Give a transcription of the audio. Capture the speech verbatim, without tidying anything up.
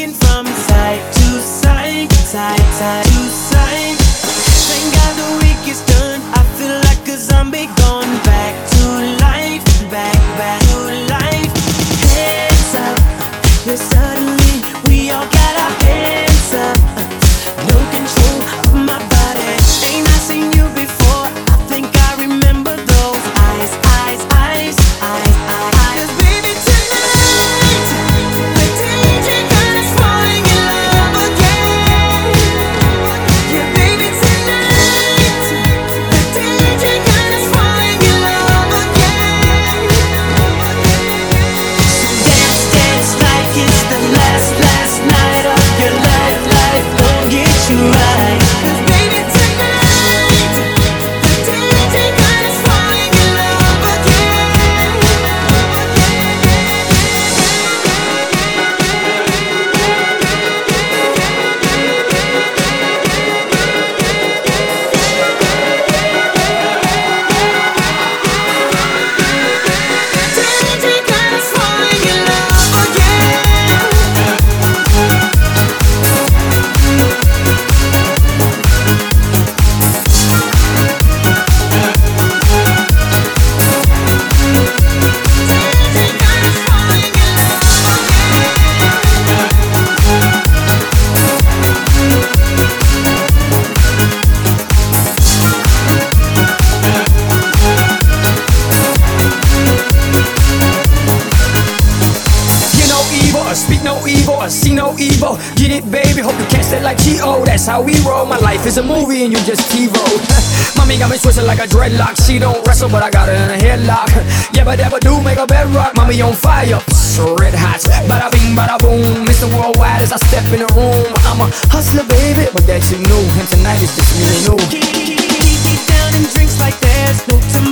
rocking from side to side, side, side to side. Thank God the week is done. I feel like a zombie gone back to life, back, back to life. Hands up, yeah, suddenly we all got our hands up. No control of my body. Ain't I seen you before? I think I remember those eyes, eyes, eyes, eyes, eyes. 'Cause baby tonight, the D J got us falling in love again. Yeah, baby tonight, the D J got us falling in love again. So dance, dance like it's the last, last night of your life. Life gon' get you right. 'Cause baby tonight, the D J got us falling in love again. D J got us falling in love again. Hear no evil, or speak no evil, or see no evil. Get it, baby, hope you catch that like G O. That's how we roll. My life is a movie and you just TiVo. Mommy got me twisted like a dreadlock. She don't wrestle, but I got her in a headlock. Yeah, but never do make a bedrock. Mommy on fire, so red hot. Bada bing, bada boom. Mister Worldwide as I step in the room. I'm a hustler, baby, but that you knew. And tonight is just me and you. Keep it down and drinks like there's no tomorrow.